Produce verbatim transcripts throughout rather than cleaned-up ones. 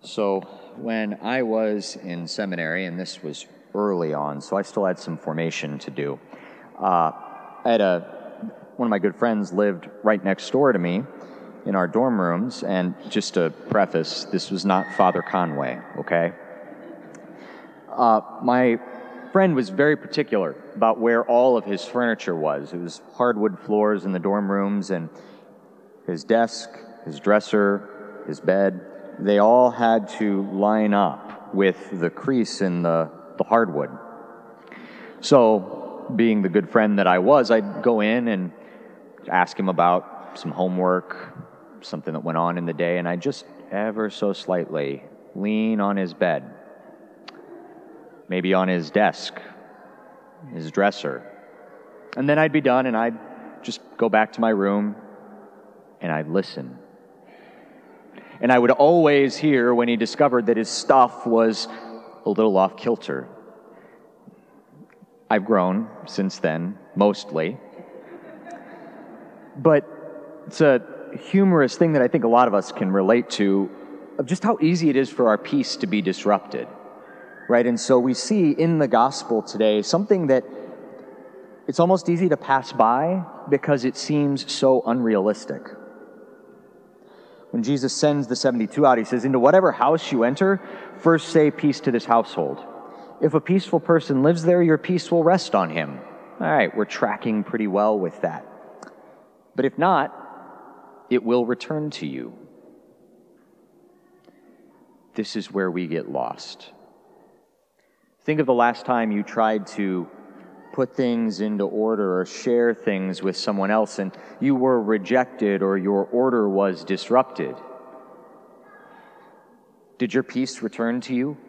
So when I was in seminary, and this was early on, so I still had some formation to do. Uh, I had a one of my good friends lived right next door to me in our dorm rooms, and just to preface, this was not Father Conway, okay? Uh, my friend was very particular about where all of his furniture was. It was hardwood floors in the dorm rooms, and his desk, his dresser, his bed, they all had to line up with the crease in the, the hardwood. So, being the good friend that I was, I'd go in and ask him about some homework, something that went on in the day, and I'd just ever so slightly lean on his bed, maybe on his desk, his dresser. And then I'd be done, and I'd just go back to my room, and I'd listen. And I would always hear when he discovered that his stuff was a little off kilter. I've grown since then, mostly. But it's a humorous thing that I think a lot of us can relate to, of just how easy it is for our peace to be disrupted, right? And so we see in the gospel today something that it's almost easy to pass by because it seems so unrealistic. When Jesus sends the seventy-two out, he says, "Into whatever house you enter, first say peace to this household. If a peaceful person lives there, your peace will rest on him." All right, we're tracking pretty well with that. But if not, it will return to you. This is where we get lost. Think of the last time you tried to put things into order or share things with someone else and you were rejected or your order was disrupted. Did your peace return to you?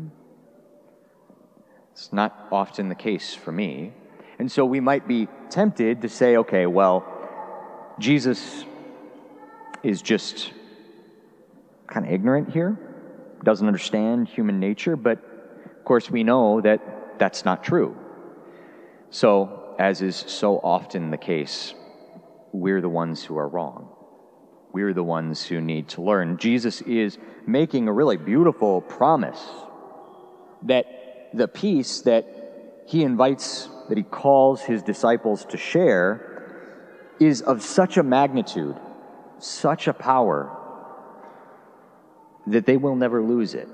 It's not often the case for me. And so we might be tempted to say, okay, well, Jesus is just kind of ignorant here, doesn't understand human nature, but of course we know that that's not true. So, as is so often the case, we're the ones who are wrong. We're the ones who need to learn. Jesus is making a really beautiful promise that the peace that he invites, that he calls his disciples to share, is of such a magnitude, such a power, that they will never lose it.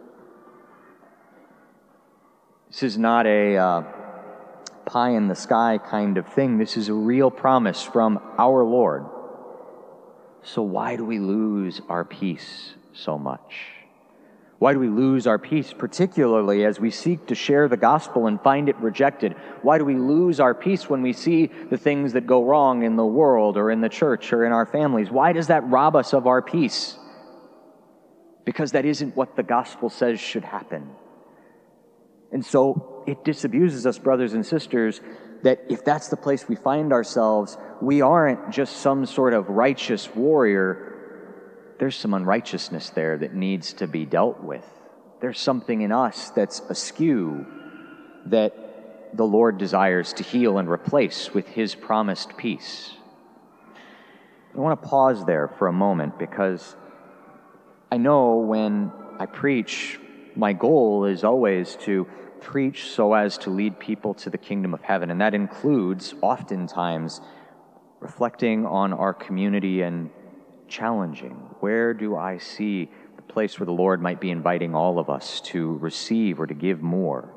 This is not a uh, pie-in-the-sky kind of thing. This is a real promise from our Lord. So why do we lose our peace so much? Why do we lose our peace, particularly as we seek to share the gospel and find it rejected? Why do we lose our peace when we see the things that go wrong in the world or in the church or in our families? Why does that rob us of our peace? Because that isn't what the gospel says should happen. And so it disabuses us, brothers and sisters, that if that's the place we find ourselves, we aren't just some sort of righteous warrior. There's some unrighteousness there that needs to be dealt with. There's something in us that's askew that the Lord desires to heal and replace with his promised peace. I want to pause there for a moment because I know when I preach, my goal is always to preach so as to lead people to the kingdom of heaven, and that includes oftentimes reflecting on our community and challenging. Where do I see the place where the Lord might be inviting all of us to receive or to give more?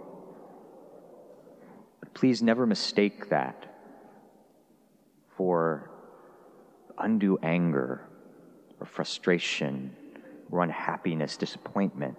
But please never mistake that for undue anger or frustration or unhappiness, disappointment.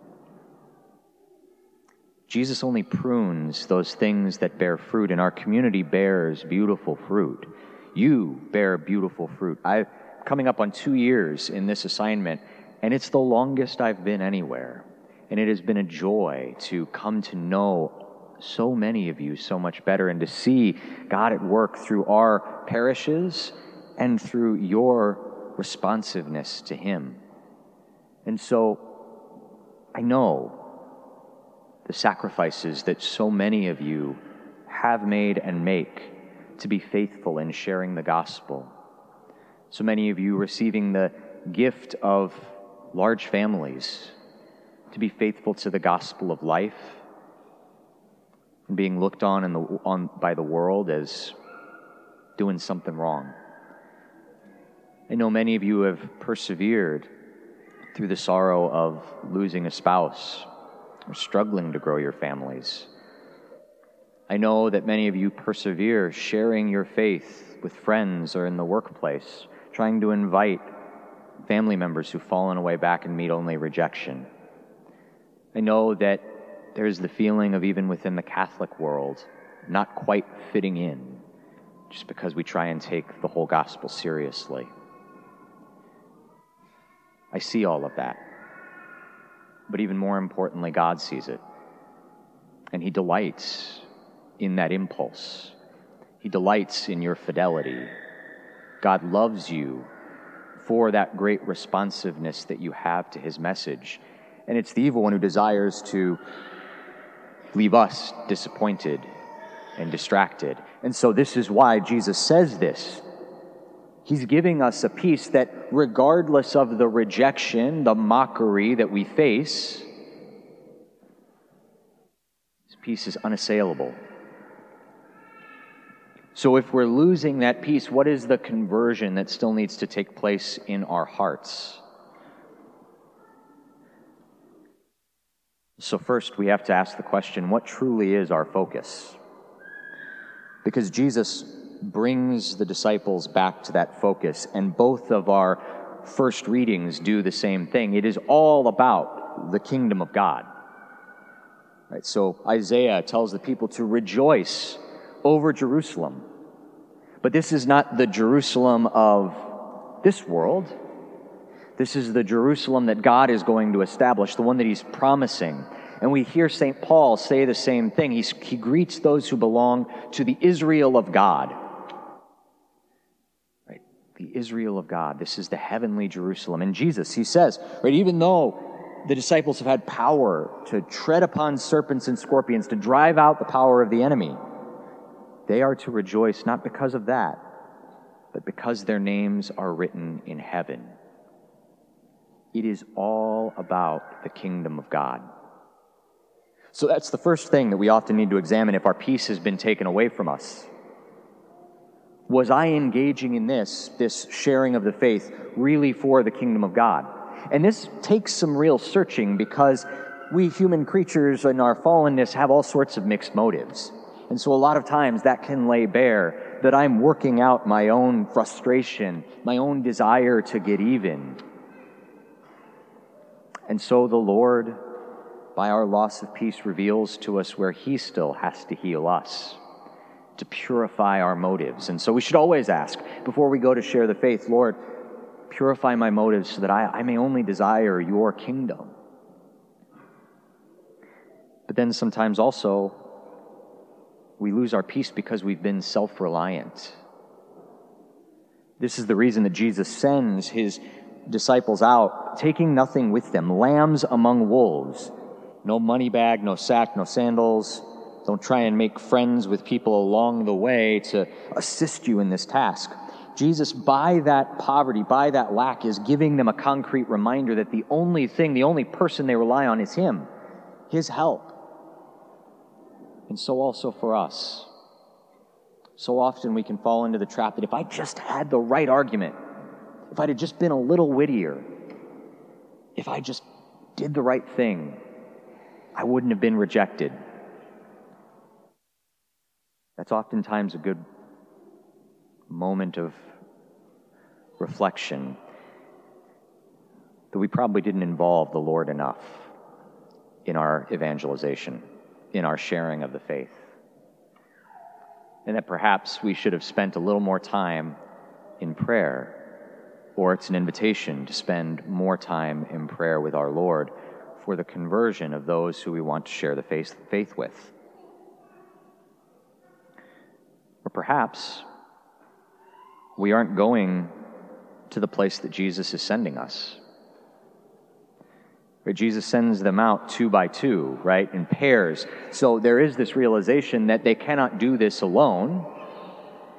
Jesus only prunes those things that bear fruit, and our community bears beautiful fruit. You bear beautiful fruit. I'm coming up on two years in this assignment, and it's the longest I've been anywhere. And it has been a joy to come to know so many of you so much better and to see God at work through our parishes and through your responsiveness to him. And so I know the sacrifices that so many of you have made and make to be faithful in sharing the gospel. So many of you receiving the gift of large families to be faithful to the gospel of life and being looked on, in the, on by the world as doing something wrong. I know many of you have persevered through the sorrow of losing a spouse or struggling to grow your families. I know that many of you persevere sharing your faith with friends or in the workplace, trying to invite family members who've fallen away back and meet only rejection. I know that there's the feeling of, even within the Catholic world, not quite fitting in, just because we try and take the whole gospel seriously. I see all of that. But even more importantly, God sees it. And He delights in that impulse. He delights in your fidelity. God loves you for that great responsiveness that you have to His message. And it's the evil one who desires to leave us disappointed and distracted. And so this is why Jesus says this. He's giving us a peace that, regardless of the rejection, the mockery that we face, His peace is unassailable. So if we're losing that peace, what is the conversion that still needs to take place in our hearts? So first, we have to ask the question, what truly is our focus? Because Jesus brings the disciples back to that focus, and both of our first readings do the same thing. It is all about the kingdom of God. Right? So Isaiah tells the people to rejoice over Jerusalem. But this is not the Jerusalem of this world. This is the Jerusalem that God is going to establish, the one that He's promising. And we hear Saint Paul say the same thing. He's, he greets those who belong to the Israel of God. Right? The Israel of God. This is the heavenly Jerusalem. And Jesus, He says, right, even though the disciples have had power to tread upon serpents and scorpions, to drive out the power of the enemy, they are to rejoice not because of that, but because their names are written in heaven. It is all about the kingdom of God. So that's the first thing that we often need to examine if our peace has been taken away from us. Was I engaging in this, this sharing of the faith, really for the kingdom of God? And this takes some real searching, because we human creatures in our fallenness have all sorts of mixed motives. And so a lot of times that can lay bare that I'm working out my own frustration, my own desire to get even. And so the Lord, by our loss of peace, reveals to us where He still has to heal us, to purify our motives. And so we should always ask, before we go to share the faith, Lord, purify my motives so that I, I may only desire Your kingdom. But then sometimes also, we lose our peace because we've been self-reliant. This is the reason that Jesus sends His disciples out, taking nothing with them, lambs among wolves. No money bag, no sack, no sandals. Don't try and make friends with people along the way to assist you in this task. Jesus, by that poverty, by that lack, is giving them a concrete reminder that the only thing, the only person they rely on is Him, His help. And so also for us. So often we can fall into the trap that if I just had the right argument, if I'd have just been a little wittier, if I just did the right thing, I wouldn't have been rejected. That's oftentimes a good moment of reflection, that we probably didn't involve the Lord enough in our evangelization, in our sharing of the faith. And that perhaps we should have spent a little more time in prayer, or it's an invitation to spend more time in prayer with our Lord for the conversion of those who we want to share the faith, faith with. Or perhaps we aren't going to the place that Jesus is sending us. Right? Jesus sends them out two by two, right, in pairs. So there is this realization that they cannot do this alone.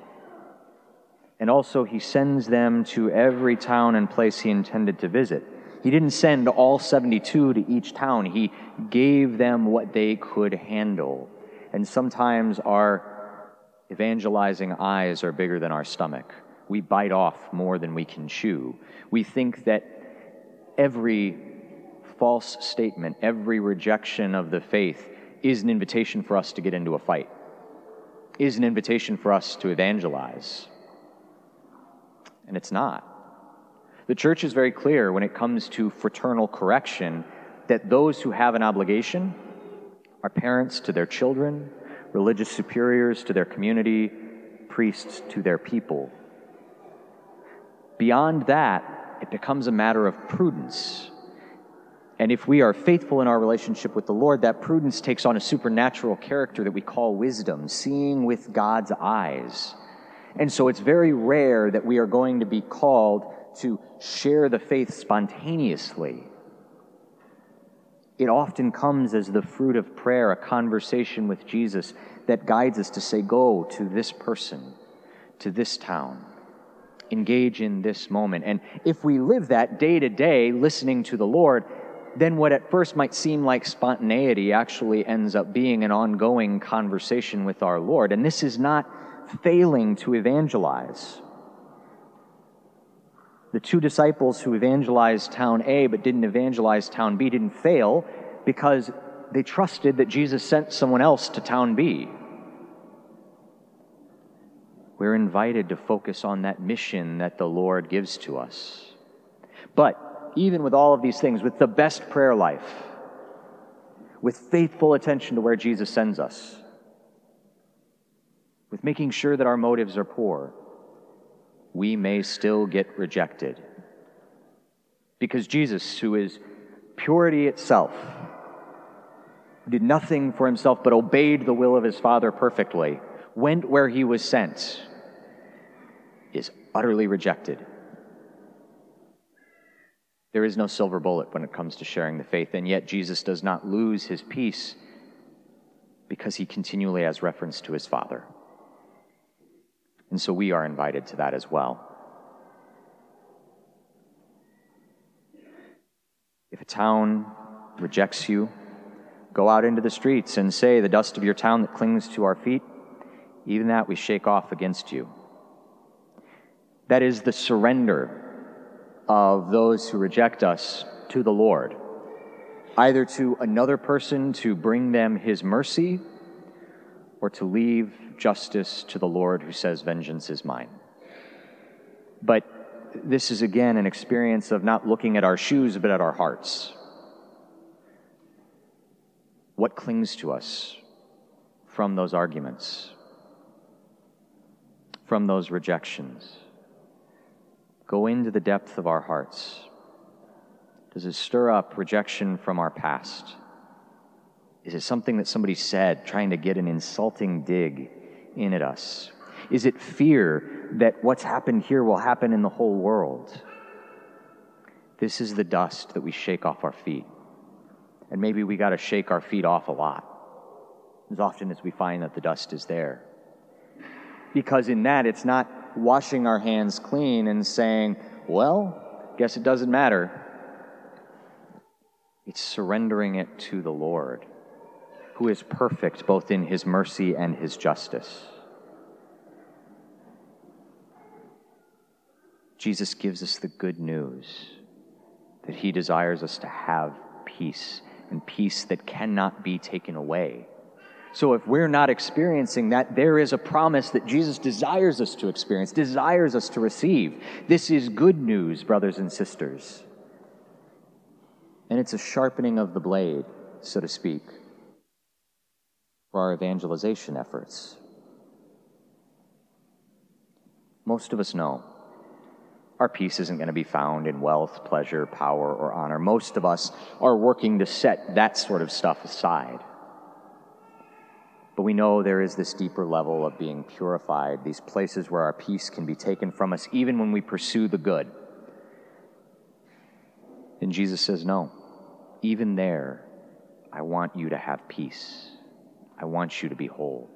And also He sends them to every town and place He intended to visit. He didn't send all seventy-two to each town. He gave them what they could handle. And sometimes our evangelizing eyes are bigger than our stomach. We bite off more than we can chew. We think that every false statement, every rejection of the faith is an invitation for us to get into a fight, is an invitation for us to evangelize. And it's not. The church is very clear when it comes to fraternal correction that those who have an obligation are parents to their children, religious superiors to their community, priests to their people. Beyond that, it becomes a matter of prudence. And if we are faithful in our relationship with the Lord, that prudence takes on a supernatural character that we call wisdom, seeing with God's eyes. And so it's very rare that we are going to be called to share the faith spontaneously. It often comes as the fruit of prayer, a conversation with Jesus that guides us to say, go to this person, to this town, engage in this moment. And if we live that day to day, listening to the Lord, then what at first might seem like spontaneity actually ends up being an ongoing conversation with our Lord. And this is not failing to evangelize. The two disciples who evangelized town A but didn't evangelize town B didn't fail because they trusted that Jesus sent someone else to town B. We're invited to focus on that mission that the Lord gives to us. But even with all of these things, with the best prayer life, with faithful attention to where Jesus sends us, with making sure that our motives are pure, we may still get rejected. Because Jesus, who is purity itself, did nothing for himself but obeyed the will of his Father perfectly, went where he was sent, is utterly rejected. There is no silver bullet when it comes to sharing the faith, and yet Jesus does not lose his peace because he continually has reference to his Father. And so we are invited to that as well. If a town rejects you, go out into the streets and say, the dust of your town that clings to our feet, even that we shake off against you. That is the surrender of those who reject us to the Lord, either to another person to bring them his mercy, or to leave justice to the Lord who says, vengeance is mine. But this is again an experience of not looking at our shoes, but at our hearts. What clings to us from those arguments, from those rejections? Go into the depth of our hearts. Does it stir up rejection from our past? Is it something that somebody said, trying to get an insulting dig in at us? Is it fear that what's happened here will happen in the whole world? This is the dust that we shake off our feet. And maybe we got to shake our feet off a lot, as often as we find that the dust is there. Because in that, it's not washing our hands clean and saying, well, guess it doesn't matter. It's surrendering it to the Lord, who is perfect both in his mercy and his justice. Jesus gives us the good news that he desires us to have peace, and peace that cannot be taken away. So if we're not experiencing that, there is a promise that Jesus desires us to experience, desires us to receive. This is good news, brothers and sisters. And it's a sharpening of the blade, so to speak, for our evangelization efforts. Most of us know our peace isn't going to be found in wealth, pleasure, power, or honor. Most of us are working to set that sort of stuff aside. But we know there is this deeper level of being purified, these places where our peace can be taken from us even when we pursue the good. And Jesus says, no, even there, I want you to have peace. I want you to be whole.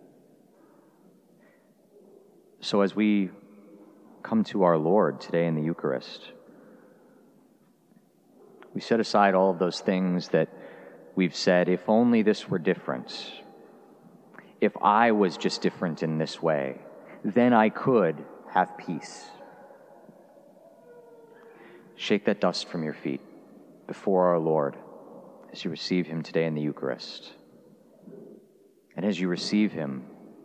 So as we come to our Lord today in the Eucharist, We set aside all of those things that we've said, if only this were different. If I was just different in this way, then I could have peace. Shake that dust from your feet before our Lord as you receive him today in the Eucharist. And as you receive him,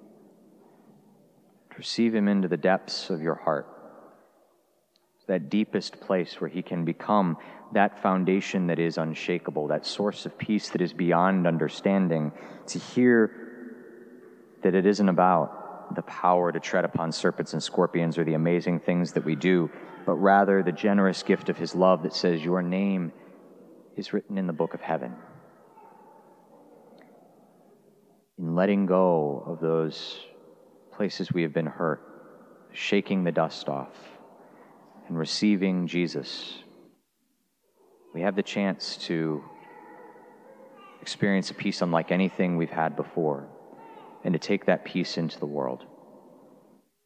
receive him into the depths of your heart, that deepest place where he can become that foundation that is unshakable, that source of peace that is beyond understanding, to hear that it isn't about the power to tread upon serpents and scorpions or the amazing things that we do, but rather the generous gift of his love that says your name is written in the book of heaven. In letting go of those places we have been hurt, shaking the dust off, and receiving Jesus, we have the chance to experience a peace unlike anything we've had before, and to take that peace into the world.